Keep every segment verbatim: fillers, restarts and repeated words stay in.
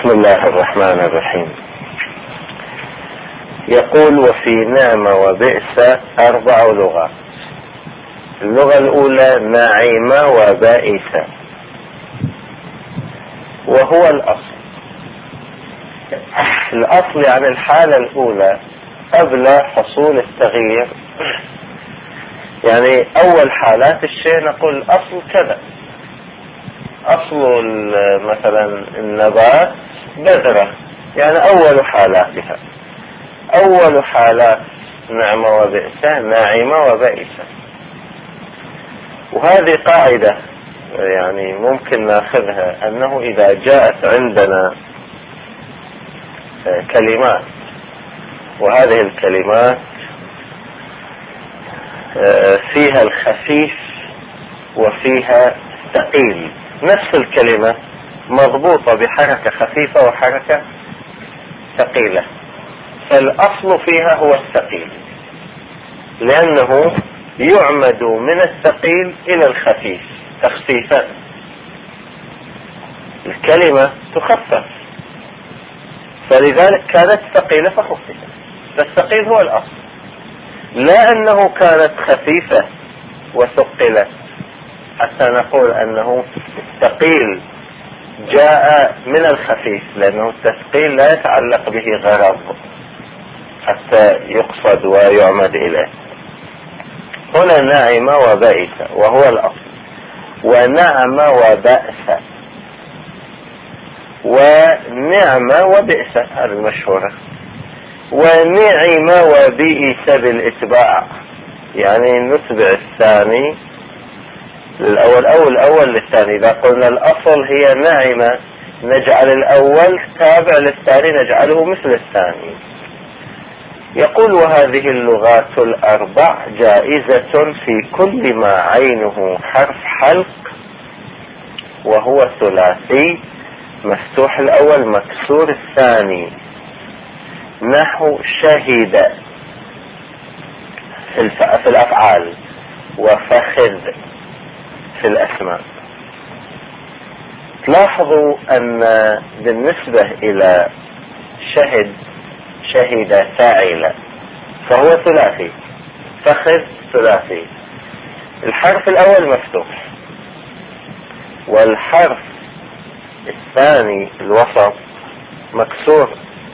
بسم الله الرحمن الرحيم. يقول: وفي نعمة وبئس أربع لغات. اللغة الأولى نعيمة وبائسة، وهو الأصل. الأصل يعني الحالة الأولى قبل حصول التغيير، يعني أول حالات الشيء نقول أصل كذا. أصل مثلا النبات بذرة، يعني أول حالاتها. أول حالات نعمة وبئسة ناعمة وبائسة. وهذه قاعدة يعني ممكن ناخذها، أنه إذا جاءت عندنا كلمات وهذه الكلمات فيها الخفيف وفيها الثقيل، نفس الكلمة مضبوطة بحركة خفيفة وحركة ثقيلة، فالأصل فيها هو الثقيل، لأنه يعمد من الثقيل إلى الخفيف تخفيفا. الكلمة تخفف، فلذلك كانت ثقيلة فخففت، فالثقيل هو الأصل، لا أنه كانت خفيفة وثقلت حتى نقول أنه الثقيل جاء من الخفيف، لأنه التثقيل لا يتعلق به غرض حتى يقصد ويعمد إليه. هنا ناعمة وبائسة وهو الأصل، ونعمة وبأسة، ونعمة وبئسة هذه المشهورة، ونعمة وبئس بالإتباع، يعني نتبع الثاني الأول أو الأول للثاني. إذا قلنا الأصل هي ناعمة نجعل الأول تابع للثاني نجعله مثل الثاني. يقول: وهذه اللغات الأربع جائزة في كل ما عينه حرف حلق وهو ثلاثي مفتوح الأول مكسور الثاني، نحو شهد في الأفعال وفخذ في الأسماء. تلاحظوا أن بالنسبة إلى شهد شهد فاعل فهو ثلاثي، فخذ ثلاثي، الحرف الأول مفتوح والحرف الثاني الوسط مكسور.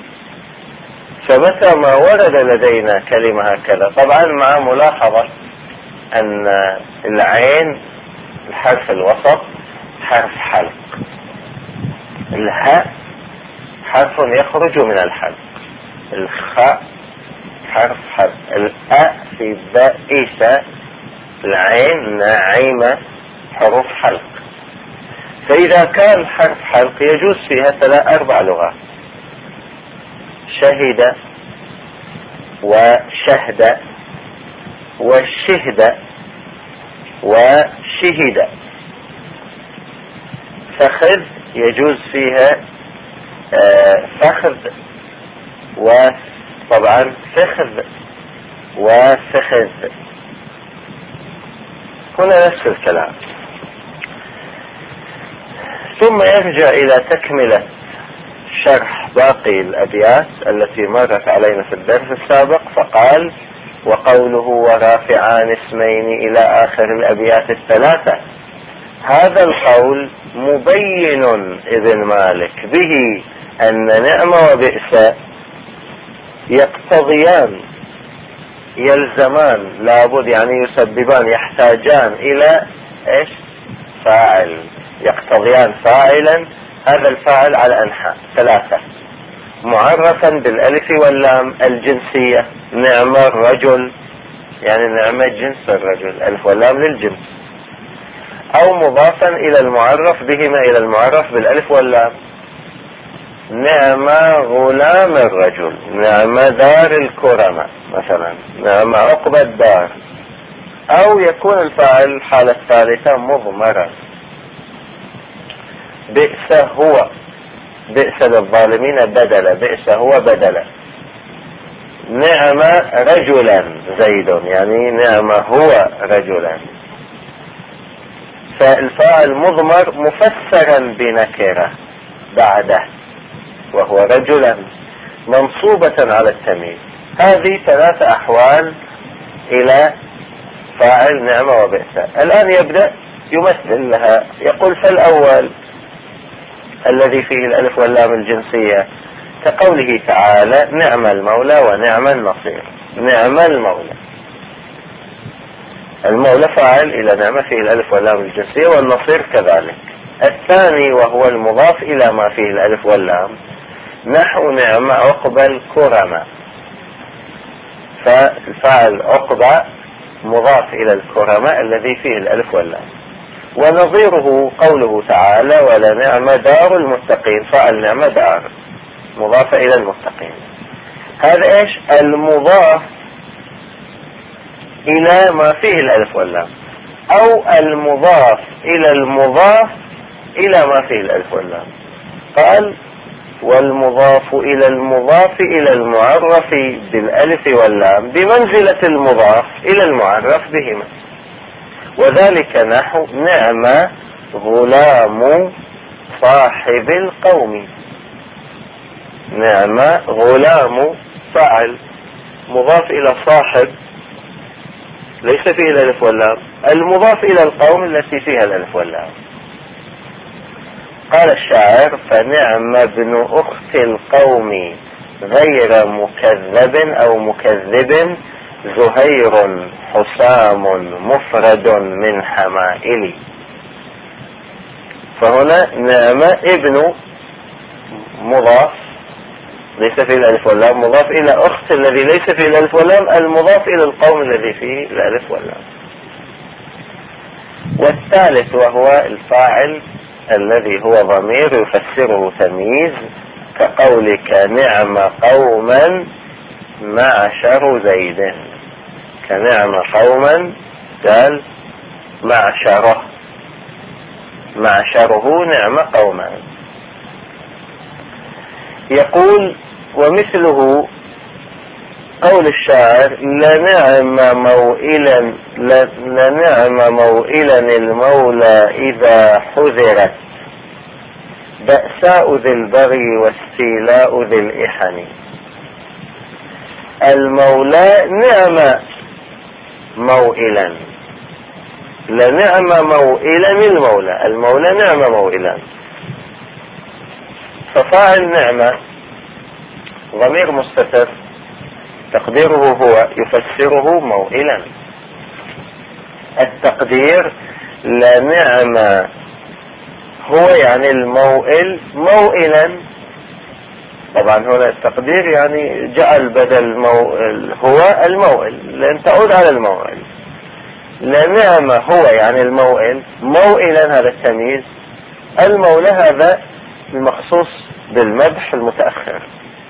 فمتى ما ورد لدينا كلمة هكذا، طبعا مع ملاحظة أن العين الحرف الوسط حرف حلق، الهاء حرف يخرج من الحلق، الخاء حرف حلق، الأ في بائسة العين ناعمة حروف حلق. فإذا كان حرف حلق يجوز فيها ثلاث أربع لغات: شهد وشهد وشهد وشهد. فخذ يجوز فيها فخذ، وطبعا فخذ وفخذ. هنا نفس الكلام. ثم يرجع إلى تكملة شرح باقي الأبيات التي مرت علينا في الدرس السابق، فقال: وقوله ورافعان اسمين إلى آخر الأبيات الثلاثة. هذا القول مبين ابن مالك به أن نعمة وبئس يقتضيان يلزمان لابد، يعني يسببان يحتاجان إلى إيش؟ فاعل، يقتضيان فاعلا. هذا الفاعل على أنحاء ثلاثة: معرفا بالألف واللام الجنسية، نعمة الرجل، يعني نعمة جنس الرجل، ألف واللام للجنس، أو مضافا إلى المعرف بهما إلى المعرف بالألف واللام، نعمة غلام الرجل، نعمة دار الكرمة مثلا، نعمة عقبة الدار. أو يكون الفاعل الحالة الثالثة مضمرا: بئس هو، بئس للظالمين بدلا، بئس هو بدلا، نعم رجلا زيد، يعني نعم هو رجلا. فالفاعل مضمر مفسرا بنكرة بعده، وهو رجلا منصوبة على التمييز. هذه ثلاث أحوال إلى فاعل نعمة وبئس. الآن يبدأ يمثل لها، يقول فالأول الذي فيه الألف واللام الجنسية كقوله تعالى نعم المولى ونعم النصير. نعم المولى، المولى فاعل إلى نعمة فيه الألف واللام الجنسية، والنصير كذلك. الثاني وهو المضاف إلى ما فيه الألف واللام نحو نعم عقبى الكرماء، فالفاعل عقبى مضاف إلى الكرماء الذي فيه الألف واللام. ونظيره قوله تعالى ولنعم دار المتقين، فاعل نعم دار مضاف إلى المتقين. هذا إيش؟ المضاف إلى ما فيه الألف واللام، أو المضاف إلى المضاف إلى ما فيه الألف واللام. قال والمضاف إلى المضاف إلى المعرف بالألف واللام بمنزلة المضاف إلى المعرف بهما، وذلك نحو نعم غلام صاحب القوم. نعم غلام فاعل مضاف إلى صاحب ليس فيه الألف واللام، المضاف إلى القوم التي فيها الألف واللام. قال الشاعر فنعم ابن أخت القوم غير مكذب أو مكذب زهير حسام مفرد من حمائل. فهنا نعم ابن مضاف ليس فيه الألف واللام مضاف إلى أخت الذي ليس فيه الألف واللام، المضاف إلى القوم الذي فيه الألف واللام. والثالث وهو الفاعل الذي هو ضمير يفسره تمييز كقولك نعم قوما معشر زيد. كنعم قوما قال معشره، معشره نعم قوما. يقول ومثله قول الشاعر لنعم موئلا لنعم موئلا المولى إذا حذرت بأساء ذي البغي واستيلاء ذي الإحن. المولى نعم موئلا، لنعم موئلا المولى، المولى نعم موئلا. ففاعل نعمة ضمير مستتر تقديره هو يفسره موئلا. التقدير لنعم هو يعني الموئل موئلا. طبعا هنا التقدير يعني جعل بدل موئل هو الموئل لأن تعود على الموئل. لنعم هو يعني الموئل موئلا هذا التمييز، المولى هذا المخصوص بالمدح المتأخر.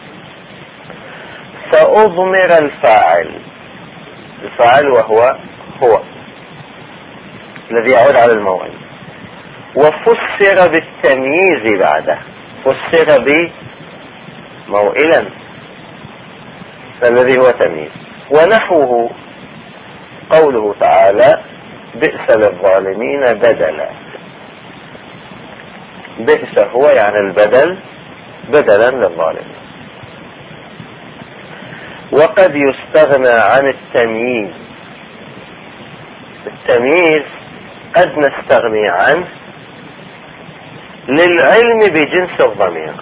فأضمر الفاعل، الفاعل وهو هو الذي يعود على الموئل، وفسر بالتمييز بعده، فسر بموئلا الذي هو تمييز. ونحوه قوله تعالى بئس للظالمين بدلا. بئس هو يعني البدل بدلا للظالمين. وقد يستغنى عن التمييز، التمييز قد نستغني عنه للعلم بجنس الضمير،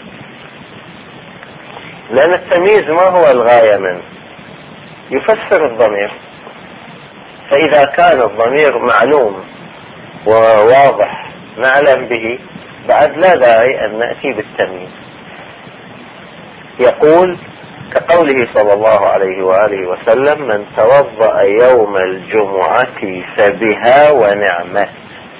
لأن التمييز ما هو الغاية منه؟ يفسر الضمير. فإذا كان الضمير معلوم وواضح نعلم به بعد لا داعي أن نأتي بالتمييز. يقول كقوله صلى الله عليه وآله وسلم من توضأ يوم الجمعة فبها ونعمت.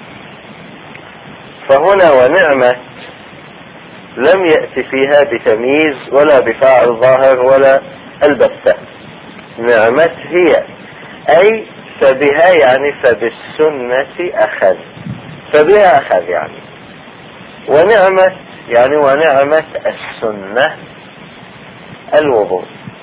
فهنا ونعمت لم يأتي فيها بتمييز ولا بفاعل ظاهر ولا البتة. نعمت هي أي فبها يعني فبالسنة أخذ، فبها أخذ يعني. ونعمت يعني ونعمت السنة الوضوء.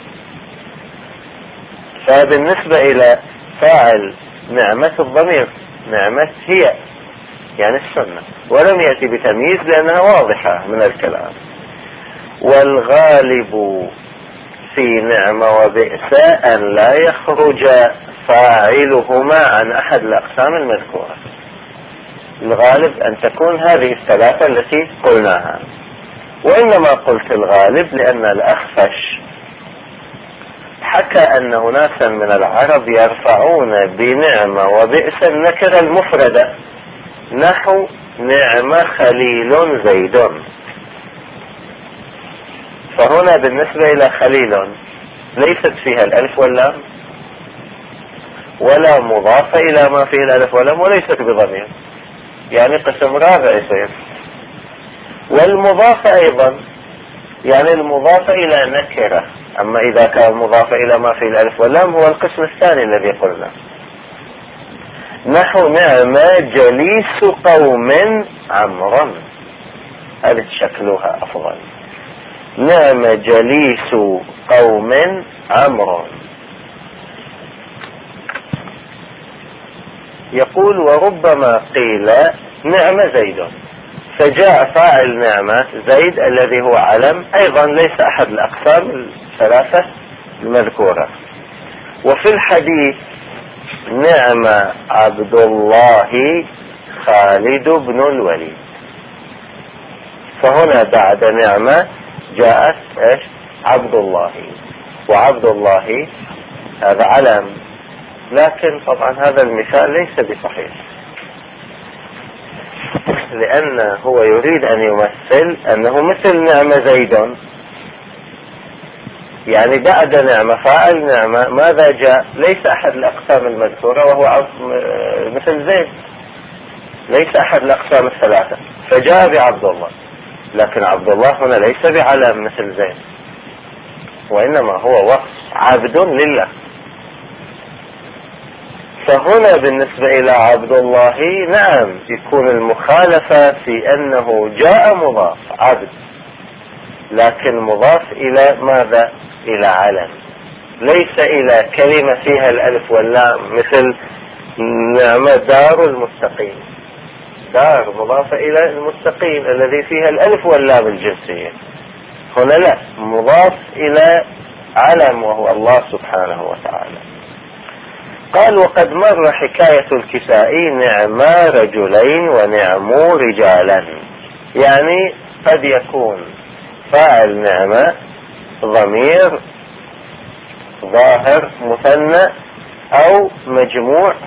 فبالنسبة إلى فاعل نعمة الضمير نعمت هي يعني السنة، ولم يأتي بتمييز لأنها واضحة من الكلام. والغالب في نعمة وبئس أن لا يخرج فاعلهما عن أحد الأقسام المذكورة. الغالب أن تكون هذه الثلاثة التي قلناها، وإنما قلت الغالب لأن الأخفش حكى أن ناسا من العرب يرفعون بنعمة وبئس النكرة المفردة، نحو نعمة خليل زيد. فهنا بالنسبة إلى خليل ليست فيها الألف واللام ولا مضافة إلى ما فيه الألف واللام وليست بضمير، يعني قسم رابع يصير. والمضافة أيضا يعني المضافة إلى نكرة، أما إذا كان مضافة إلى ما فيه الألف واللام هو القسم الثاني الذي قلنا، نحو نعم جليس قوم عمرا، هذه شكلها أفضل، نعم جليس قوم عمرا. يقول وربما قيل نعم زيد، فجاء فاعل نعمة زيد الذي هو علم أيضا ليس أحد الأقسام الثلاثة المذكورة. وفي الحديث نعم عبد الله خالد بن الوليد، فهنا بعد نعمة جاءت ايش؟ عبد الله، وعبد الله هذا علم، لكن طبعا هذا المثال ليس بصحيح، لأنه هو يريد أن يمثل أنه مثل نعمة زيد، يعني بعد نعمة فاعل نعمة ماذا جاء؟ ليس أحد الأقسام المذكورة وهو مثل زيد، ليس أحد الأقسام الثلاثة، فجاء بعبد الله، لكن عبد الله هنا ليس بعلم مثل زيد، وإنما هو وصف عبد لله. فهنا بالنسبة إلى عبد الله نعم يكون المخالفة في أنه جاء مضاف عبد، لكن مضاف إلى ماذا؟ إلى علم، ليس إلى كلمة فيها الألف واللام، مثل نعمة دار المستقيم، دار مضافة إلى المستقيم الذي فيها الألف واللام الجنسية، هنا لا، مضاف إلى علم وهو الله سبحانه وتعالى. قال وقد مر حكاية الكسائي نعما رجلين ونعموا رجالا، يعني قد يكون فاعل نعمة ضمير ظاهر مثنى أو مجموع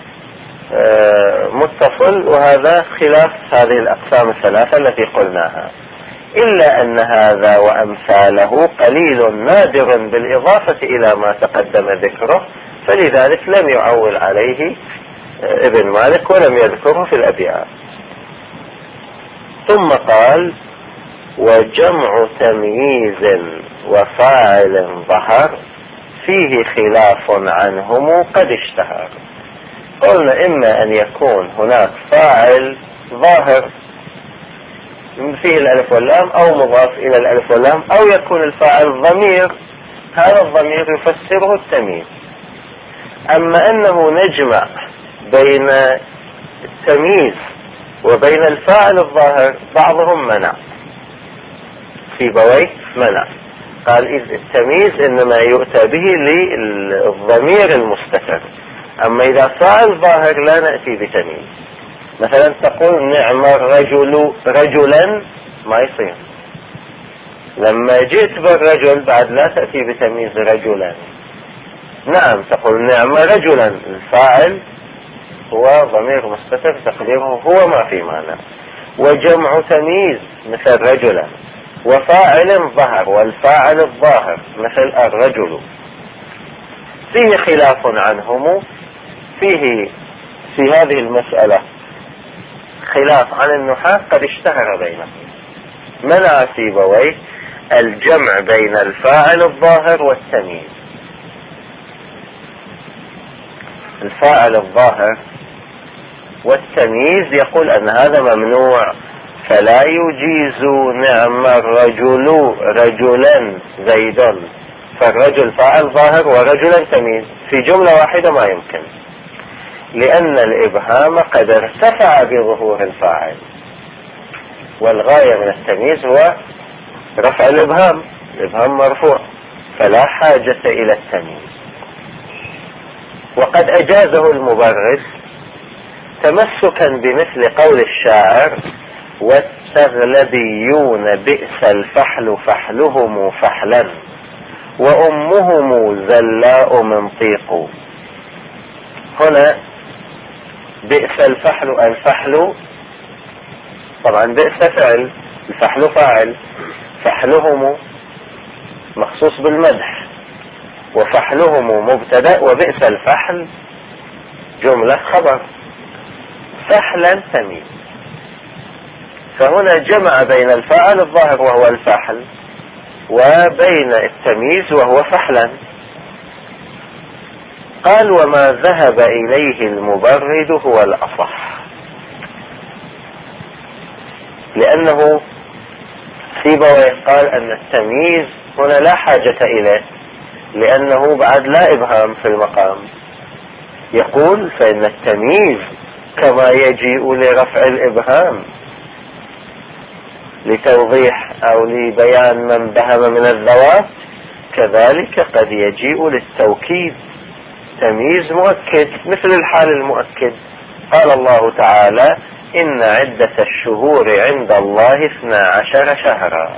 متصل، وهذا خلاف هذه الأقسام الثلاثة التي قلناها، إلا أن هذا وأمثاله قليل نادر بالإضافة إلى ما تقدم ذكره، فلذلك لم يعول عليه ابن مالك ولم يذكره في الأبيات. ثم قال وجمع تمييز وفاعل ظهر فيه خلاف عنهم قد اشتهر. قلنا إما أن يكون هناك فاعل ظاهر فيه الألف واللام أو مضاف إلى الألف واللام، أو يكون الفاعل ضمير، هذا الضمير يفسره التمييز. أما أنه نجمع بين التمييز وبين الفاعل الظاهر بعضهم منع، في بويه منع، قال إذ التمييز إنما يؤتى به للضمير المستتر، أما إذا فاعل ظاهر لا نأتي بتمييز. مثلا تقول نعم الرجل رجلا، ما يصير، لما جئت بالرجل بعد لا تأتي بتمييز رجلا. نعم تقول نعم رجلا، الفاعل هو ضمير مستتر تقديره هو ما في معنى، وجمع تمييز مثل رجلا، وفاعل ظهر والفاعل الظاهر مثل الرجل. فيه خلاف عنهم، فيه في هذه المسألة خلاف عن النحاة قد اشتهر بينهم. منع سيبويه الجمع بين الفاعل الظاهر والتمييز. الفاعل الظاهر والتمييز يقول أن هذا ممنوع، فلا يجيز نعم الرجل رجلا زيد، فالرجل فاعل ظاهر ورجلا تمييز في جملة واحدة ما يمكن، لأن الإبهام قد ارتفع بظهور الفاعل، والغاية من التمييز هو رفع الإبهام، الإبهام مرفوع، فلا حاجة إلى التمييز. وقد أجازه المبرد تمسكا بمثل قول الشاعر: والتغلبيون بئس الفحل فحلهم فحلا وأمهم زلاء منطيق. هنا بئس الفحل، الفحل طبعا بئس فعل، الفحل فاعل، فحلهم مخصوص بالمدح، وفحلهم مبتدأ، وبئس الفحل جملة خبر، فحلا تمييز. فهنا جمع بين الفاعل الظاهر وهو الفحل وبين التمييز وهو فحلا. قال: وما ذهب إليه المبرد هو الأصح، لأنه سيبويه قال أن التمييز هنا لا حاجة إليه، لأنه بعد لا إبهام في المقام. يقول: فإن التمييز كما يجيء لرفع الإبهام لتوضيح أو لبيان من بهم من الذوات، كذلك قد يجيء للتوكيد، تمييز مؤكد مثل الحال المؤكد. قال الله تعالى: إن عدة الشهور عند الله اثنا عشر شهرا.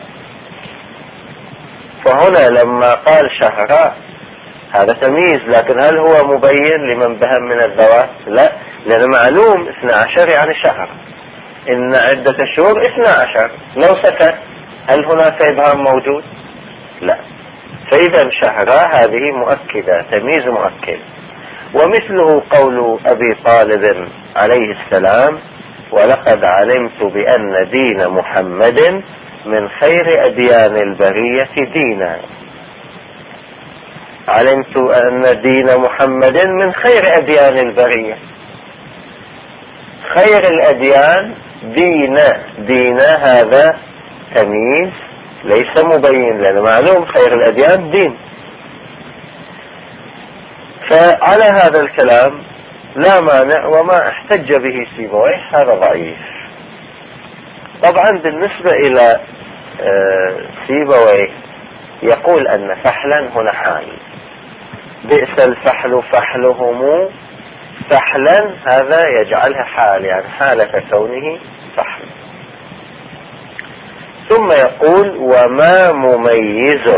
فهنا لما قال شهرا هذا تمييز، لكن هل هو مبين لمن بهم من الذوات؟ لا، لأن معلوم اثنا عشر يعني شهر. إن عدة الشهور اثنا عشر، لو سكت هل هناك إبهام موجود؟ لا. فإذا شهرا هذه مؤكدة، تمييز مؤكد. ومثله قول أبي طالب عليه السلام: ولقد علمت بأن دين محمد من خير أديان البرية دينا. علمت أن دين محمد من خير أديان البرية. خير الأديان دين، دين هذا تمييز ليس مبين، لأن معلوم خير الأديان دين. فعلى هذا الكلام لا مانع، وما احتج به سيبويه هذا ضعيف. طبعا بالنسبة إلى سيبويه يقول أن فحلا هنا حال، بئس الفحل فحلهم فحلا، هذا يجعلها حال، يعني حالة كونه فحل. ثم يقول: وما مميز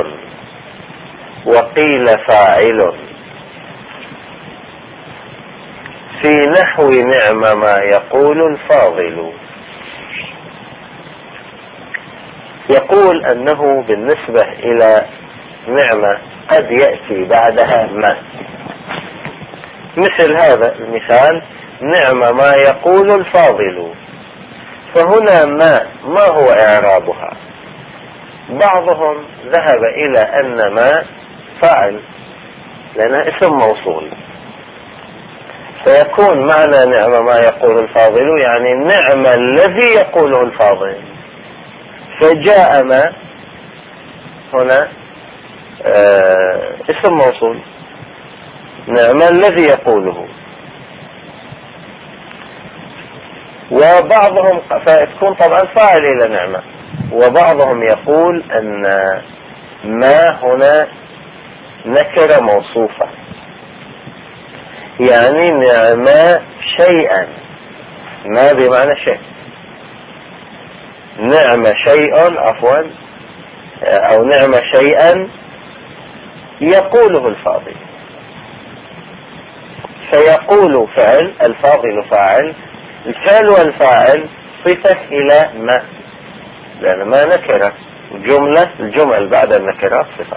وقيل فاعل في نحو نعم ما يقول الفاضل. يقول أنه بالنسبة إلى نعمة قد يأتي بعدها ما، مثل هذا المثال: نعم ما يقول الفاضل. فهنا ما ما هو إعرابها؟ بعضهم ذهب إلى أن ما فاعل لأنها اسم موصول، فيكون معنى نعم ما يقول الفاضل يعني نعم الذي يقوله الفاضل. فجاء ما هنا آه اسم موصول، نعم الذي يقوله. وبعضهم فتكون طبعا فاعل إلى نعمة. وبعضهم يقول أن ما هنا نكرة موصوفة، يعني نعم شيئا، ما بمعنى شيء، نعم شيء عفوا أو نعم شيئا يقوله الفاضل. فيقول فعل، الفاضل فاعل، الفعل والفاعل صفة إلى ما، لأن ما نكرة، جملة الجمل بعد النكرات صفة،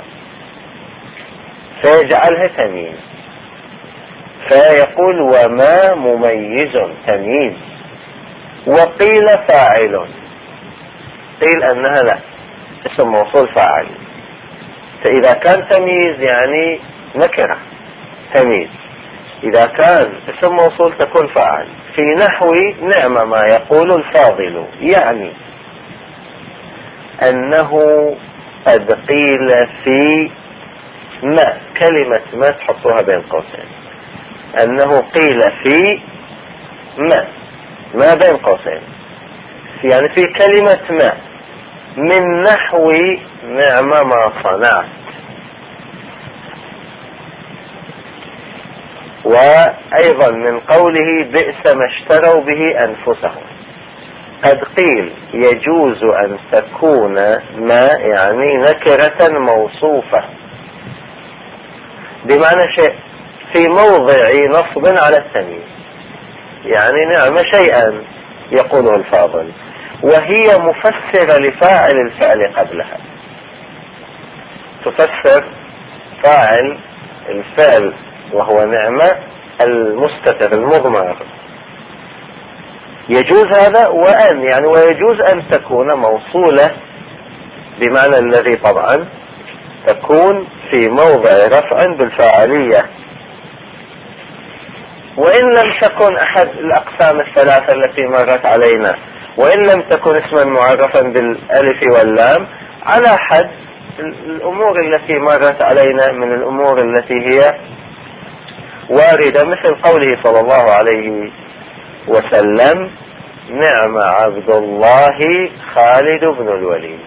فيجعلها تمييز. فيقول: وما مميز تمييز. وقيل فاعل، قيل أنها لا، اسم موصول فاعل. فإذا كان تمييز يعني نكرة تمييز، إذا كان اسم موصول تكون فاعل. في نحو نعم ما يقول الفاضل، يعني أنه قد قيل في ما، كلمة ما تحطوها بين قوسين، أنه قيل في ما، ما بين قوسين، يعني في كلمة ما من نحو نعم ما صنعت، وأيضا من قوله بئس ما اشتروا به أنفسهم. قد قيل يجوز أن تكون ما يعني نكرة موصوفة بمعنى شيء في موضع نصب على التمييز، يعني نعم شيئا يقوله الفاضل، وهي مفسرة لفاعل الفعل قبلها، تفسر فاعل الفعل وهو نعمة المستتر المضمر. يجوز هذا، وأن يعني ويجوز أن تكون موصولة بمعنى الذي طبعا تكون في موضع رفع بالفاعلية، وإن لم تكن أحد الأقسام الثلاثة التي مرت علينا، وإن لم تكن اسما معرفا بالألف واللام، على حد الأمور التي مرت علينا من الأمور التي هي واردة، مثل قوله صلى الله عليه وسلم نعم عبد الله خالد بن الوليد.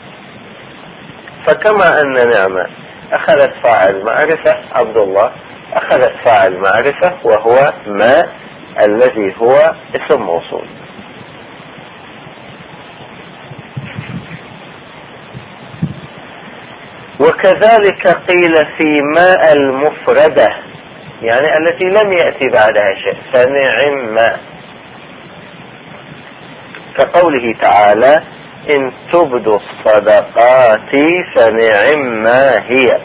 فكما أن نعمة أخذت فاعل معرفة، عبد الله أخذت فاعل معرفة وهو ما الذي هو اسم موصول. وكذلك قيل في ماء المفردة، يعني التي لم يأتي بعدها شيء، فنعم، كقوله تعالى إن تبدوا الصدقات فنعم ما هي.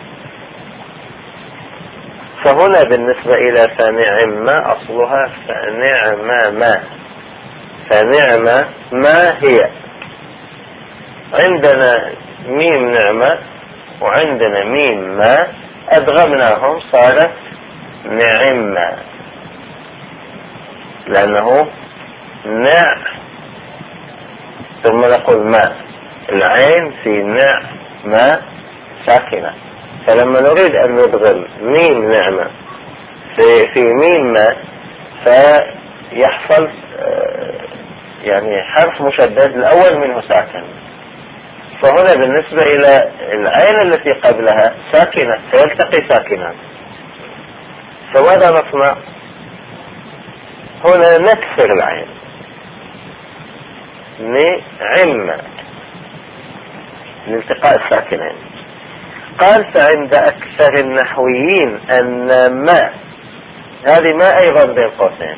فهنا بالنسبة إلى فنعم أصلها فنعم ما، فنعم ما هي. عندنا ميم نعمة وعندنا ميم ما، أدغمناهم صارت نعم، لأنه نع ثم نقول ما، العين في نع ما ساكنة، فلما نريد أن ندغم ميم نعمة في, في ميم ما فيحصل يعني حرف مشدد الأول منه ساكن، فهنا بالنسبة إلى العين التي قبلها ساكنة فيلتقي ساكنان، فماذا نصنع؟ هنا نكسر العين نعم لالتقاء الساكنين. قال فعند أكثر النحويين أن ما، هذه ما أيضا بين قوسين،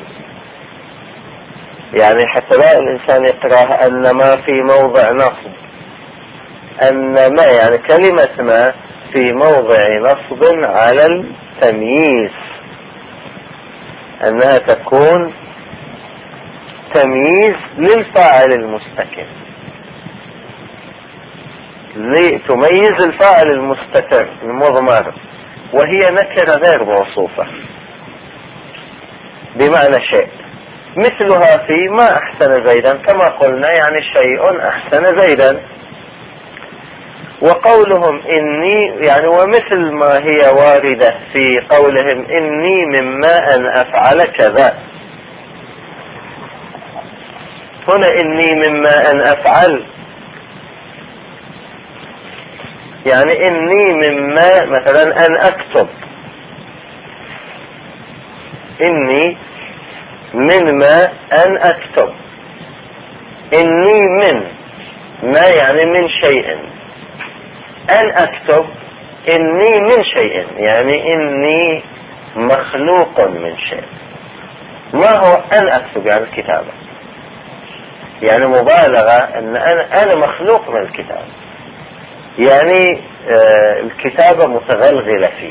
يعني حتى لا الإنسان يقرأها أن ما في موضع نصب، أن ما يعني كلمة ما في موضع نصب على التمييز، أنها تكون تمييز للفاعل المستتر، لتميز الفاعل المستتر المضمر، وهي نكرة غير موصوفة بمعنى شيء، مثلها في ما أحسن زيدا، كما قلنا يعني شيء أحسن زيدا. وقولهم إني يعني ومثل ما هي واردة في قولهم إني مما أن أفعل كذا، هنا إني مما أن أفعل يعني إني مما مثلا أن أكتب، إني من ما أن أكتب، إني من ما يعني من شيء، أن أكتب إني من شيء يعني إني مخلوق من شيء. ما هو أن أكتب؟ يعني الكتابة، يعني مبالغة أن أنا, أنا مخلوق من الكتابة، يعني آه الكتابة متغلغلة فيه.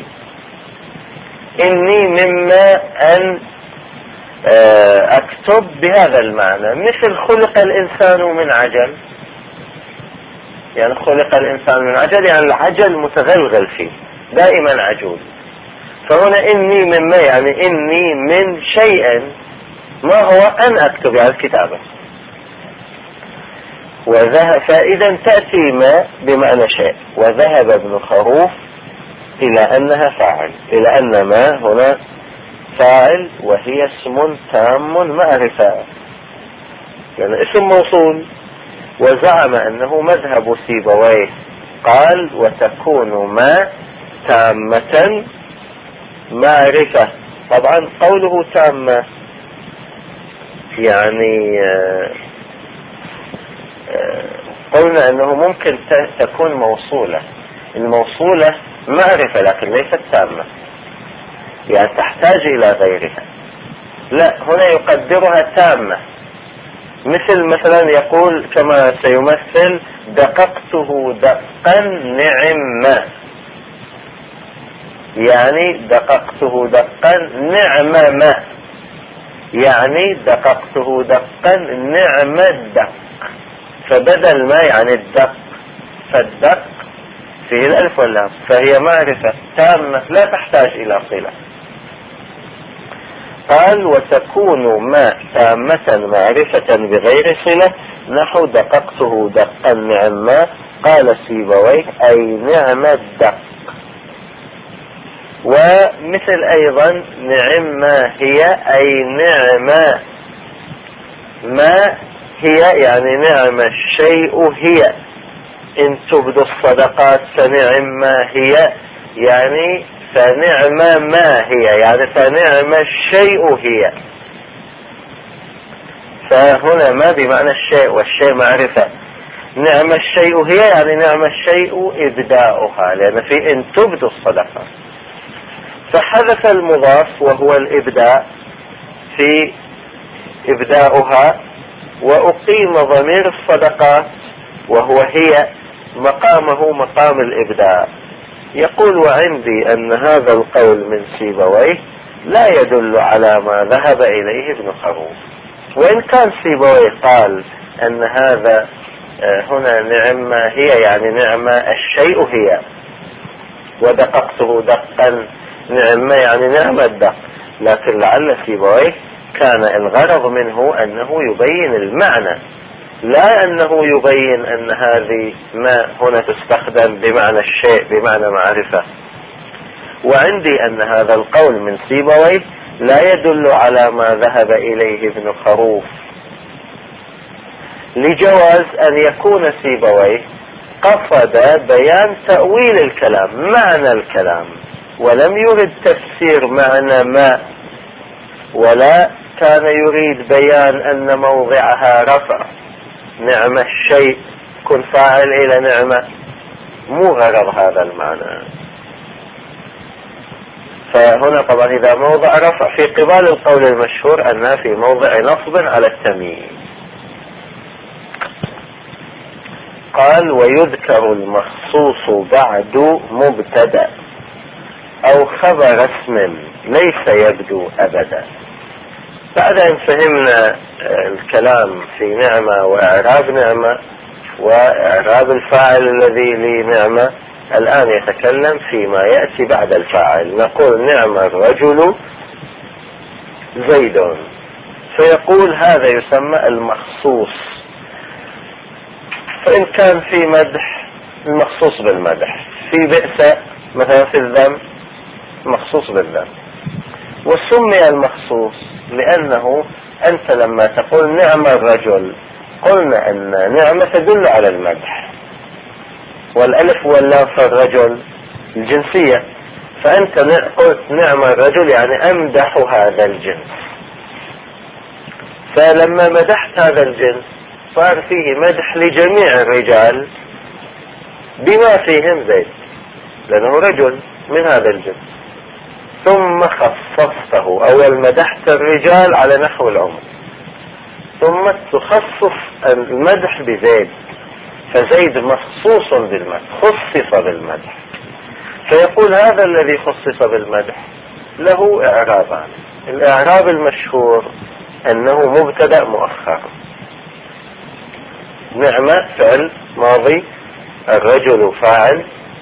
إني مما أن آه أكتب بهذا المعنى، مثل خلق الإنسان من عجل، يعني خلق الإنسان من عجل يعني العجل متغلغل فيه دائما عجول، فهنا إني مما يعني إني من شيء، ما هو أن أكتب يعني الكتابة. وذهب فإذا تأتي ما بمعنى شيء، وذهب ابن خروف إلى أنها فاعل، إلى أن ما هنا فاعل وهي اسم تام معرفة، يعني اسم موصول وزعم أنه مذهب سيبويه، قال وتكون ما تامة معرفة. طبعا قوله تامة يعني قلنا أنه ممكن تكون موصولة، الموصولة معرفة لكن ليست تامة، يعني تحتاج إلى غيرها. لا، هنا يقدرها تامة، مثل مثلا يقول كما سيمثل دققته دقا نعم، يعني دققته دقا نعم ما، يعني دققته دقا نعم الدق، فبدل ما يعني الدق، فالدق فيه الألف واللام، فهي معرفة تامة لا تحتاج إلى صلة. قال وتكون ما تامة معرفة بغير صلة، نحو دققته دقا نعم ما، قال سيبويه أي نعم الدق. ومثل أيضا نعم ما هي، أي نعم ما هي، يعني نعم الشيء هي، إن تبدو الصدقات فنعم ما هي، يعني فنعم ما هي، يعني فنعم الشيء هي. فهنا ما بمعنى الشيء، والشيء معرفة. نعم الشيء هي يعني نعم الشيء إبداؤها، لأن في إن تبدو الصدقات، فحذف المضاف وهو الإبداء في إبداؤها، وأقيم ضمير الصدقات وهو هي مقامه مقام الإبداء. يقول وعندي أن هذا القول من سيبويه لا يدل على ما ذهب إليه ابن خروف، وإن كان سيبويه قال أن هذا هنا نعم هي يعني نعم الشيء هي، ودققته دقا نعم يعني نعم الدق، لكن لعل سيبويه كان الغرض منه أنه يبين المعنى، لا أنه يبين أن هذه ما هنا تستخدم بمعنى الشيء بمعنى معرفة. وعندي أن هذا القول من سيبويه لا يدل على ما ذهب إليه ابن خروف، لجواز أن يكون سيبويه قصد بيان تأويل الكلام، معنى الكلام، ولم يرد تفسير معنى ما، ولا كان يريد بيان أن موضعها رفع نعم الشيء كن فاعل إلى نعمة، مو غرض هذا المعنى. فهنا طبعا إذا موضع رفع في قبال القول المشهور أنها في موضع نصب على التمييز. قال ويذكر المخصوص بعد مبتدأ أو خبر اسم ليس يبدو أبدا. بعد أن فهمنا الكلام في نعمة وإعراب نعمة وإعراب الفاعل الذي لنعمة، الآن يتكلم فيما يأتي بعد الفاعل. نقول نعم الرجل زيد، فيقول هذا يسمى المخصوص، فإن كان في مدح المخصوص بالمدح، في بئس مثلا في الذم مخصوص بالذم. وسمي المخصوص لأنه أنت لما تقول نعم الرجل قلنا أن نعمة تدل على المدح، والألف واللام في الرجل الجنسية، فأنت قلت نعم الرجل يعني أمدح هذا الجنس، فلما مدحت هذا الجنس صار فيه مدح لجميع الرجال بما فيهم زيد لأنه رجل من هذا الجنس، ثم خصصته، أول مدحت الرجال على نحو العموم، ثم تخصص المدح بزيد، فزيد مخصوص بالمدح، خصص بالمدح. فيقول هذا الذي خصص بالمدح له إعرابان. الإعراب المشهور أنه مبتدأ مؤخر، نعمة فعل ماضي، الرجل فاعل،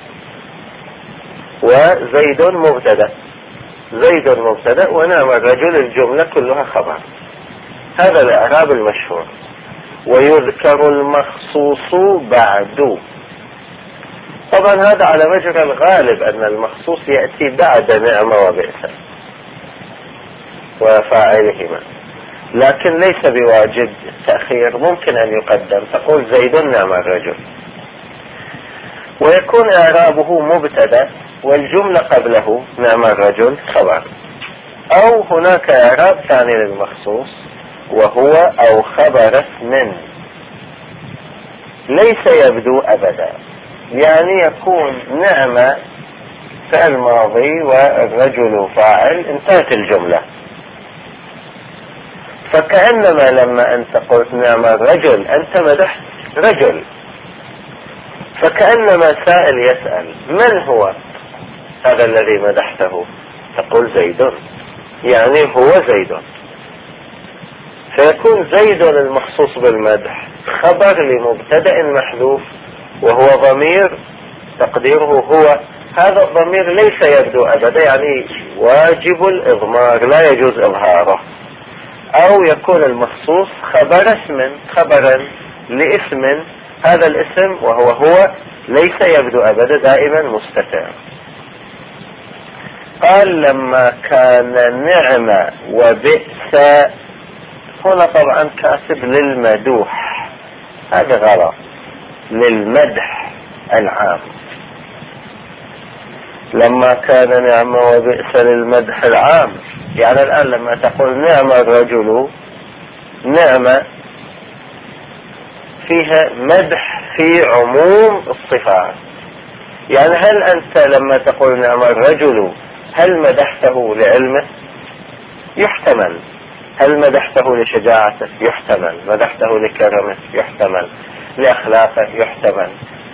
وزيد مبتدأ، زيد مبتدأ ونعم الرجل الجملة كلها خبر. هذا الإعراب المشهور. ويذكر المخصوص بعد، طبعا هذا على مجرى الغالب أن المخصوص يأتي بعد نعمة وبئس وفاعلهما، لكن ليس بواجب تأخير، ممكن أن يقدم، تقول زيد نعم الرجل، ويكون إعرابه مبتدأ والجملة قبله نعم الرجل خبر. أو هناك إعراب ثاني للمخصوص وهو أو خبر اسم ليس يبدو أبدا، يعني يكون نعم فعل ماضي والرجل فاعل، انتهت الجملة. فكأنما لما أنت قلت نعم الرجل أنت مدحت رجل، فكأنما سائل يسأل من هو هذا الذي مدحته، تقول زيد، يعني هو زيد. فيكون زيد المخصوص بالمدح خبر لمبتدأ محذوف وهو ضمير تقديره هو. هذا الضمير ليس يبدو أبدا، يعني واجب الإضمار لا يجوز إظهاره. أو يكون المخصوص خبر اسم، خبرا لاسم، هذا الاسم وهو هو ليس يبدو أبدا، دائما مستتر. قال لما كان نعم وبئس، هنا طبعا كاتب للمدوح، هذا غلط، للمدح العام. لما كان نعم وبئس للمدح العام، يعني الآن لما تقول نعم الرجل، نعم فيها مدح في عموم الصفات. يعني هل أنت لما تقول نعم الرجل هل مدحته لعلمه؟ يحتمل. هل مدحته لشجاعته؟ يحتمل. مدحته لكرمه؟ يحتمل. لأخلاقه؟ يحتمل.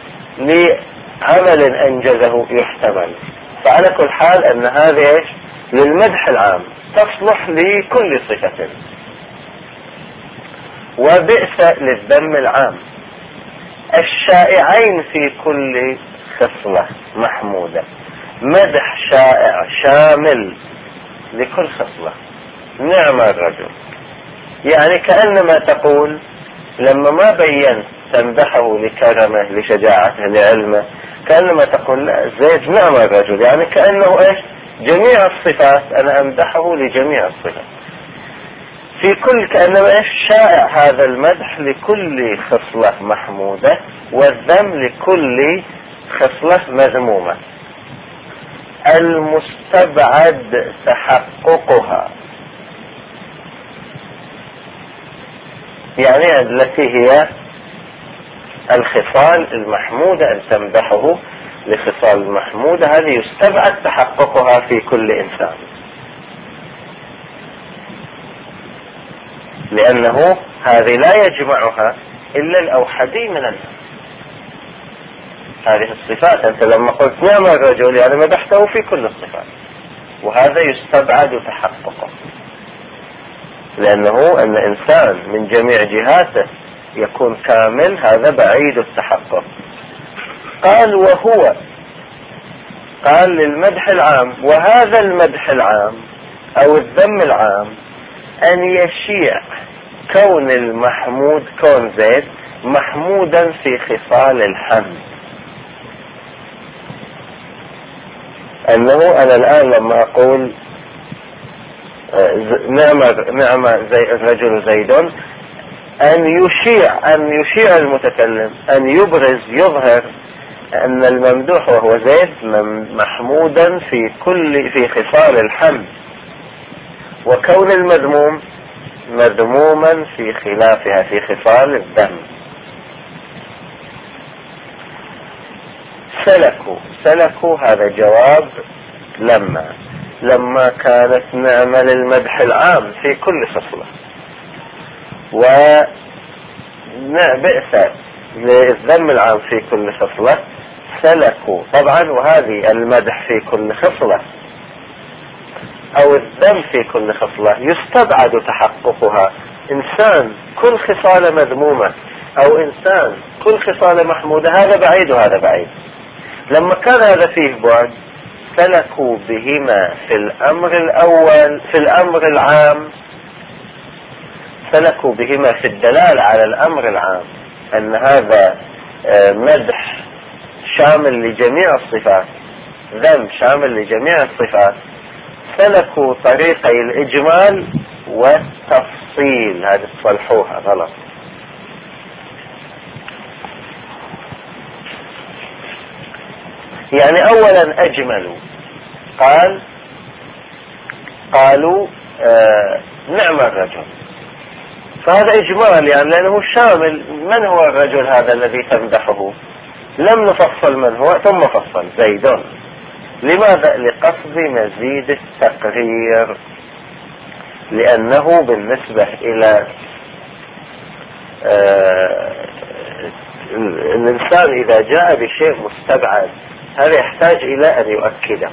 لعمل أنجزه؟ يحتمل. فعلى كل حال أن هذه إيش؟ للمدح العام، تصلح لكل صفة. وبئس للذم العام، الشائعين في كل خصلة محمودة. مدح شائع شامل لكل خصلة، نعم الرجل، يعني كأنما تقول لما ما بينت تمدحه لكرمه لشجاعته لعلمه، كأنما تقول لا زيد نعم الرجل، يعني كأنه ايش؟ جميع الصفات انا امدحه لجميع الصفات في كل، كأنما ايش؟ شائع هذا المدح لكل خصلة محمودة والذم لكل خصلة مذمومة. المستبعد تحققها، يعني التي هي الخصال المحمودة، أن تمدحه لخصال المحمودة، هذه يستبعد تحققها في كل إنسان، لأنه هذه لا يجمعها إلا الأوحدي من الناس. هذه الصفات أنت لما قلت نعم الرجل يعني مدحته في كل الصفات، وهذا يستبعد تحققه، لأنه أن إنسان من جميع جهاته يكون كامل، هذا بعيد التحقق. قال وهو، قال للمدح العام، وهذا المدح العام أو الذم العام أن يشيع كون المحمود، كون زيد محمودا في خصال الحمد. أنه أنا الآن لما أقول نعم نعم زي الرجل زيد، أن يشيع أن يشيع المتكلم، أن يبرز يظهر أن الممدوح وهو زيد محمودا في كل في خصال الحمد، وكون المذموم مذموما في خلافها في خصال الذم. سلكوا، سلكوا هذا جواب لما لما كانت نعمة للمدح العام في كل خصلة، وبئس للذم العام في كل خصلة. سلكوا طبعا، وهذه المدح في كل خصلة أو الذم في كل خصلة يستبعد تحققها. إنسان كل خصال مذمومة أو إنسان كل خصال محمودة، هذا بعيد وهذا بعيد. لما كان هذا فيه بعد، سلكوا بهما في الأمر الأول في الأمر العام، سلكوا بهما في الدلال على الأمر العام أن هذا مدح شامل لجميع الصفات، ذم شامل لجميع الصفات. سلكوا طريقي الإجمال والتفصيل تفصيل، هذه تصلحوها غلط. يعني اولا اجملوا، قال قالوا آه نعم الرجل، فهذا اجمال يعني لانه شامل. من هو الرجل هذا الذي تمدحه؟ لم نفصل من هو ثم فصل زيد. لماذا؟ لقصد مزيد التقرير، لانه بالنسبة الى آه الانسان اذا جاء بشيء مستبعد هذا يحتاج الى ان يؤكده،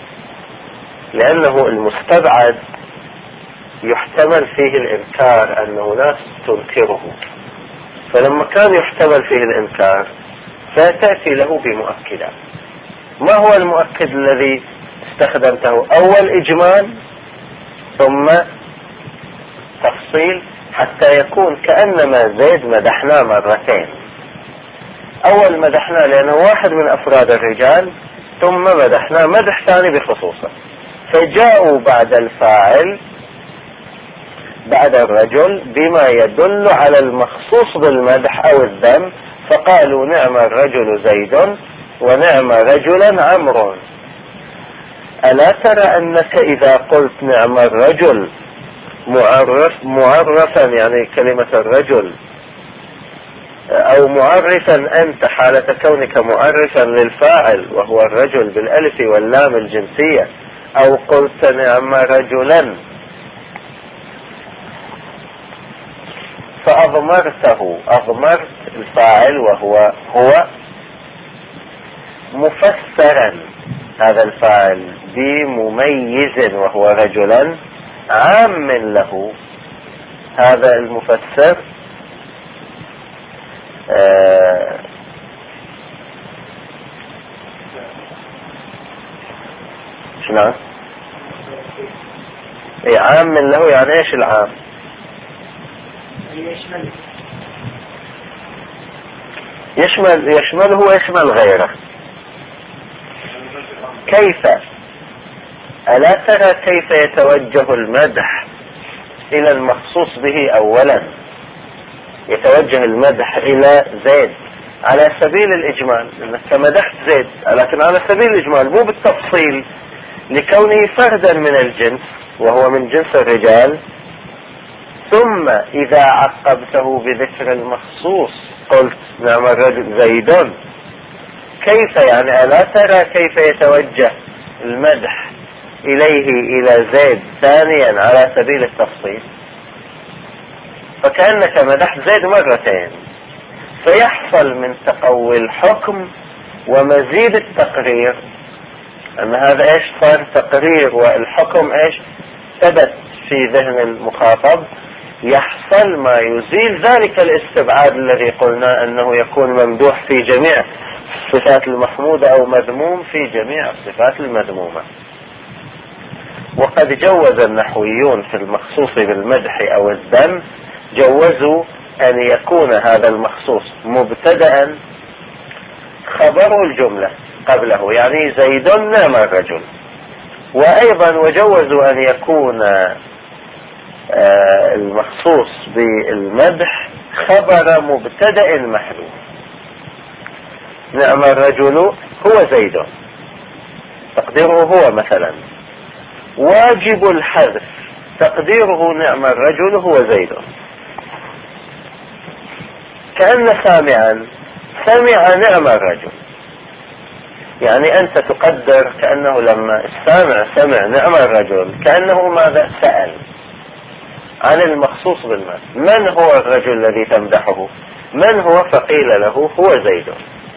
لانه المستبعد يحتمل فيه الانكار، انه ناس تنكره، فلما كان يحتمل فيه الانكار فتأتي له بمؤكدات. ما هو المؤكد الذي استخدمته؟ اول اجمال ثم تفصيل، حتى يكون كأنما زيد مدحناه مرتين. اول مدحناه لانه واحد من افراد الرجال، ثم مدحناه مدح ثاني بخصوصه، فجاءوا بعد الفاعل بعد الرجل بما يدل على المخصوص بالمدح او الذم، فقالوا نعم الرجل زيد ونعم رجلا عمرو. ألا ترى أنك إذا قلت نعم الرجل معرف معرفا، يعني كلمة الرجل، أو معرفا أنت حالة كونك معرفا للفاعل وهو الرجل بالألف واللام الجنسية، أو قلت نعم رجلا فأضمرته، أضمرت الفاعل وهو هو مفسرا هذا الفاعل بمميز وهو رجلا عام له. هذا المفسر آه شنو ايه عام له؟ يعني ايش العام؟ يشمل يشمله ويشمل غيره. كيف؟ ألا ترى كيف يتوجه المدح إلى المخصوص به؟ أولا يتوجه المدح إلى زيد على سبيل الإجمال، لأنك مدحت زيد، لكن على سبيل الإجمال مو بالتفصيل، لكونه فردا من الجنس وهو من جنس الرجال. ثم إذا عقبته بذكر المخصوص قلت نعم الرجل زيد. كيف يعني؟ ألا ترى كيف يتوجه المدح إليه إلى زيد ثانيا على سبيل التفصيل؟ فكأنك مدحت زيد مرتين، فيحصل من تقوي الحكم ومزيد التقرير أن هذا إيش صار تقرير، والحكم إيش ثبت في ذهن المخاطب. يحصل ما يزيل ذلك الاستبعاد الذي قلنا أنه يكون ممدوح في جميع الصفات المحمودة أو مذموم في جميع الصفات المذمومة. وقد جوز النحويون في المخصوص بالمدح أو الذم، جوزوا أن يكون هذا المخصوص مبتدأ خبر الجملة قبله، يعني زيد نعم الرجل. وأيضا وجوزوا أن يكون آه المخصوص بالمدح خبر مبتدأ محذوف. نعم الرجل هو زيد، تقديره هو مثلا. واجب الحذف تقديره نعم الرجل هو زيد. كأن سامعا سمع نعم الرجل، يعني أنت تقدر كأنه لما السامع سمع نعم الرجل كأنه ماذا سأل عن المخصوص بالمدح. من هو الرجل الذي تمدحه؟ من هو؟ فقيل له هو زيد.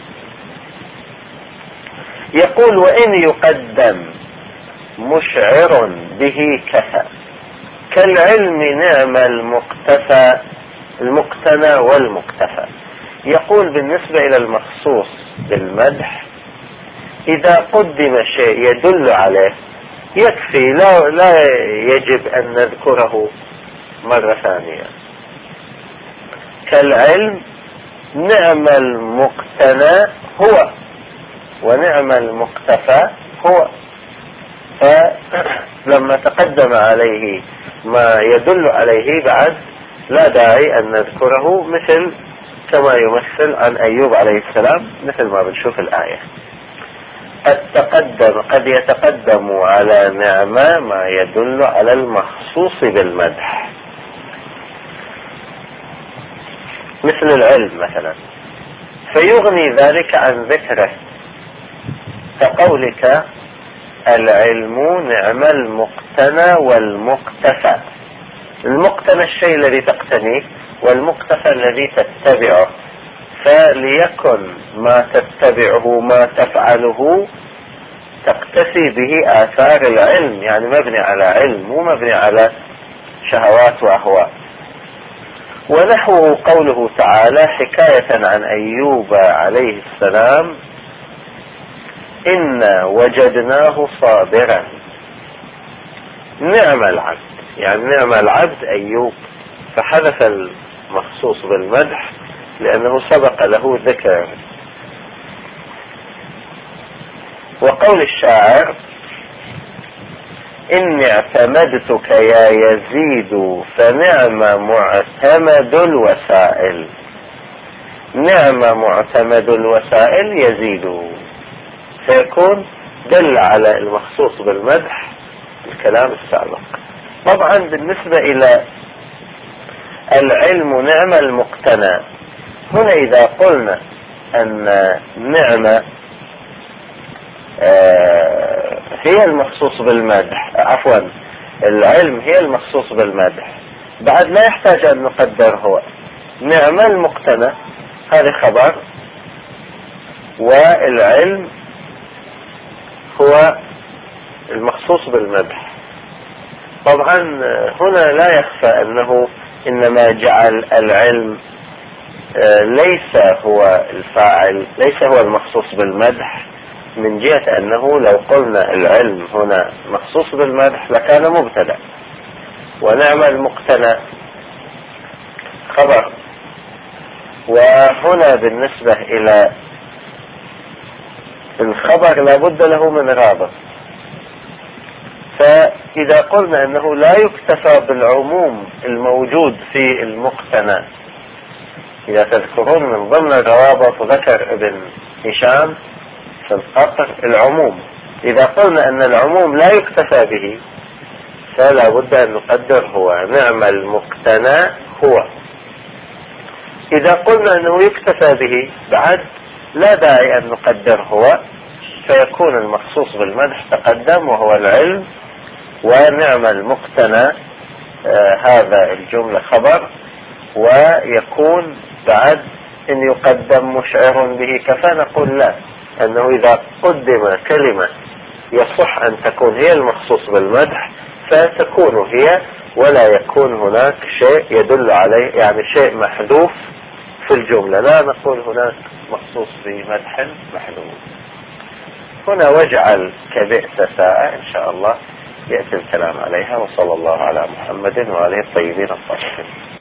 يقول وإن يقدم مشعر به كفى، كالعلم نعم المقتفى المقتنى والمكتفى. يقول بالنسبة إلى المخصوص بالمدح إذا قدم شيء يدل عليه يكفي، لا, لا يجب أن نذكره مرة ثانية. كالعلم نعم المقتنى هو ونعم المقتفى هو. فلما تقدم عليه ما يدل عليه بعد لا داعي أن نذكره، مثل كما يمثل عن أيوب عليه السلام مثل ما بنشوف الآية. التقدم قد يتقدم على نعمة ما يدل على المخصوص بالمدح، مثل العلم مثلا، فيغني ذلك عن ذكره، كقولك العلم نعم المقتنى والمقتفى. المقتنى الشيء الذي تقتنيه، والمقتفى الذي تتبعه، فليكن ما تتبعه ما تفعله تقتفي به آثار العلم، يعني مبني على علم مو مبني على شهوات وأهواء. ونحوه قوله تعالى حكاية عن أيوب عليه السلام: إنا وجدناه صابرا نعم العبد، يعني نعم العبد أيوب، فحذف المخصوص بالمدح لأنه سبق له ذكر. وقول الشاعر: إني اعتمدتك يا يزيد فنعم معتمد الوسائل. نعم معتمد الوسائل يزيد، فيكون دل على المخصوص بالمدح الكلام السابق. طبعا بالنسبة إلى العلم نعم المقتنى، هنا إذا قلنا أن نعمة آه هي المخصوص بالمدح، عفوا العلم هي المخصوص بالمدح، بعد لا يحتاج أن نقدر هو. نعم المقتنى هذا خبر، والعلم هو المخصوص بالمدح. طبعا هنا لا يخفى أنه إنما جعل العلم ليس هو الفاعل، ليس هو المخصوص بالمدح، من جهة أنه لو قلنا العلم هنا مخصوص بالمدح لكان مبتدأ، ونعم المقتنى خبر. وهنا بالنسبة إلى الخبر لابد له من رابط، فإذا قلنا أنه لا يكتفى بالعموم الموجود في المقتنى، إذا تذكرون من ضمن الروابط ذكر ابن هشام في القطر العموم، إذا قلنا أن العموم لا يكتفى به فلا بد أن نقدر هو. نعم المقتنى هو. إذا قلنا أنه يكتفى به بعد لا داعي أن نقدر هو، فيكون المخصوص بالمدح تقدم وهو العلم، ونعم المقتنى آه هذا الجملة خبر، ويكون بعد إن يقدم مشعر به. كفى نقول لا، أنه إذا قدم كلمة يصح أن تكون هي المخصوص بالمدح فتكون هي، ولا يكون هناك شيء يدل عليه، يعني شيء محذوف في الجملة، لا نقول هناك مخصوص بمدح محذوف. هنا واجعل كبئس ساعة إن شاء الله يأتي الكلام عليها. وصلى الله على محمد وعليه الطيبين الطاهرين.